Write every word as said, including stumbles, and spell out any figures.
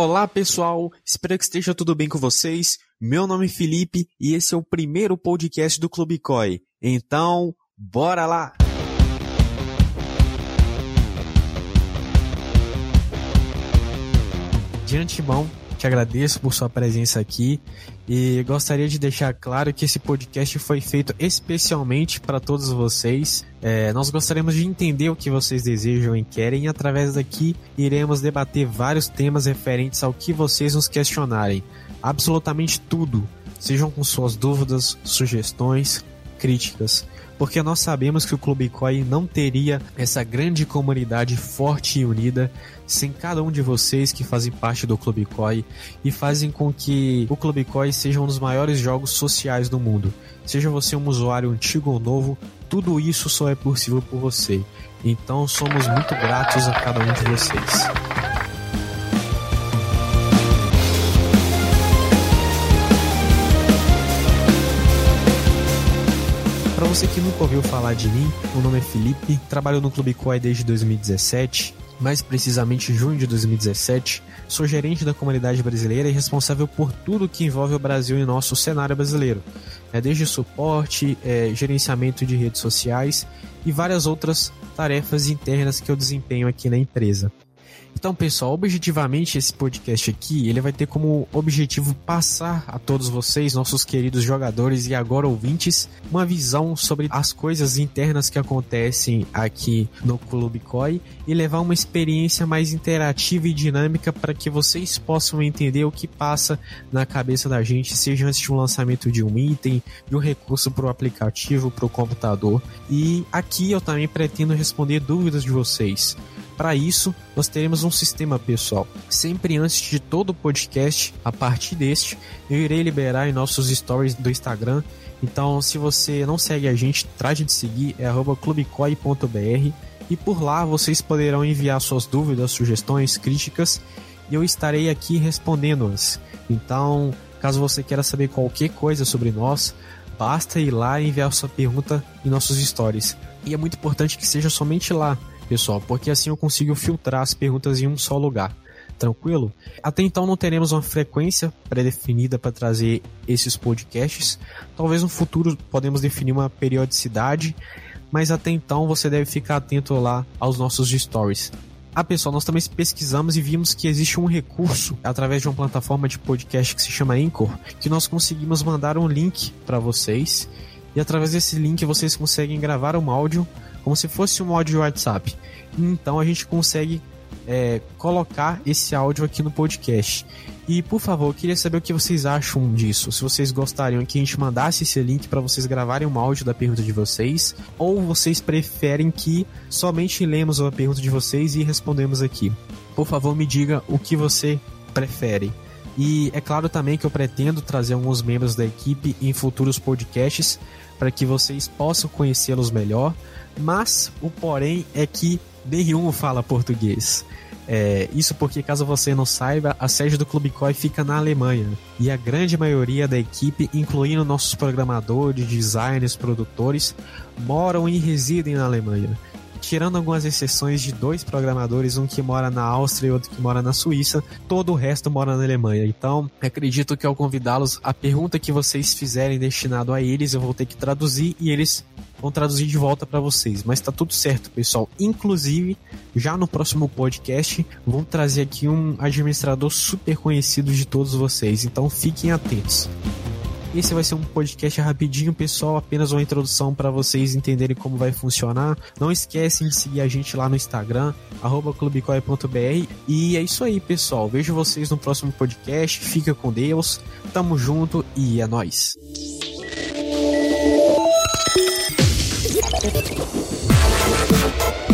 Olá pessoal, espero que esteja tudo bem com vocês. Meu nome é Felipe e esse é o primeiro podcast do Clube C O I. Então, bora lá! De antemão, te agradeço por sua presença aqui e gostaria de deixar claro que esse podcast foi feito especialmente para todos vocês. É, nós gostaríamos de entender o que vocês desejam e querem e através daqui iremos debater vários temas referentes ao que vocês nos questionarem. Absolutamente tudo, sejam com suas dúvidas, sugestões, críticas. Porque nós sabemos que o Clube C O I não teria essa grande comunidade forte e unida sem cada um de vocês que fazem parte do Clube C O I e fazem com que o Clube C O I seja um dos maiores jogos sociais do mundo. Seja você um usuário antigo ou novo, tudo isso só é possível por você. Então somos muito gratos a cada um de vocês. Para você que nunca ouviu falar de mim, meu nome é Felipe, trabalho no Clube C O I desde dois mil e dezessete, mais precisamente junho de dois mil e dezessete. Sou gerente da comunidade brasileira e responsável por tudo que envolve o Brasil e nosso cenário brasileiro, é, desde suporte, é, gerenciamento de redes sociais e várias outras tarefas internas que eu desempenho aqui na empresa. Então, pessoal, objetivamente esse podcast aqui, ele vai ter como objetivo passar a todos vocês, nossos queridos jogadores e agora ouvintes, uma visão sobre as coisas internas que acontecem aqui no Clube C O I e levar uma experiência mais interativa e dinâmica para que vocês possam entender o que passa na cabeça da gente, seja antes de um lançamento de um item, de um recurso para o aplicativo, para o computador. E aqui eu também pretendo responder dúvidas de vocês. Para isso, nós teremos um sistema, pessoal. Sempre antes de todo o podcast, a partir deste, eu irei liberar em nossos stories do Instagram. Então, se você não segue a gente, trate de seguir, é arroba clubecoi ponto br. E por lá vocês poderão enviar suas dúvidas, sugestões, críticas e eu estarei aqui respondendo-as. Então, caso você queira saber qualquer coisa sobre nós, basta ir lá e enviar sua pergunta em nossos stories. E é muito importante que seja somente lá, pessoal, porque assim eu consigo filtrar as perguntas em um só lugar. Tranquilo? Até então não teremos uma frequência pré-definida para trazer esses podcasts. Talvez no futuro podemos definir uma periodicidade, mas até então você deve ficar atento lá aos nossos stories. Ah, pessoal, nós também pesquisamos e vimos que existe um recurso através de uma plataforma de podcast que se chama Anchor, que nós conseguimos mandar um link para vocês e através desse link vocês conseguem gravar um áudio como se fosse um áudio WhatsApp. Então a gente consegue é, colocar esse áudio aqui no podcast. E por favor, eu queria saber o que vocês acham disso. Se vocês gostariam que a gente mandasse esse link para vocês gravarem um áudio da pergunta de vocês, ou vocês preferem que somente lemos a pergunta de vocês e respondemos aqui. Por favor, me diga o que você prefere. E é claro também que eu pretendo trazer alguns membros da equipe em futuros podcasts para que vocês possam conhecê-los melhor. Mas o porém é que nenhum fala português. É, isso porque, caso você não saiba, a sede do Clube C O I fica na Alemanha e a grande maioria da equipe, incluindo nossos programadores, designers, produtores, moram e residem na Alemanha. Tirando algumas exceções de dois programadores, um que mora na Áustria e outro que mora na Suíça, todo o resto mora na Alemanha. Então, acredito que ao convidá-los, a pergunta que vocês fizerem destinado a eles, eu vou ter que traduzir e eles vão traduzir de volta para vocês. Mas tá tudo certo, pessoal. Inclusive, já no próximo podcast, vou trazer aqui um administrador super conhecido de todos vocês. Então, fiquem atentos. Esse vai ser um podcast rapidinho, pessoal, apenas uma introdução para vocês entenderem como vai funcionar. Não esquecem de seguir a gente lá no Instagram, arroba clubecoi ponto br. E é isso aí, pessoal. Vejo vocês no próximo podcast. Fica com Deus. Tamo junto e é nóis. We'll be right back.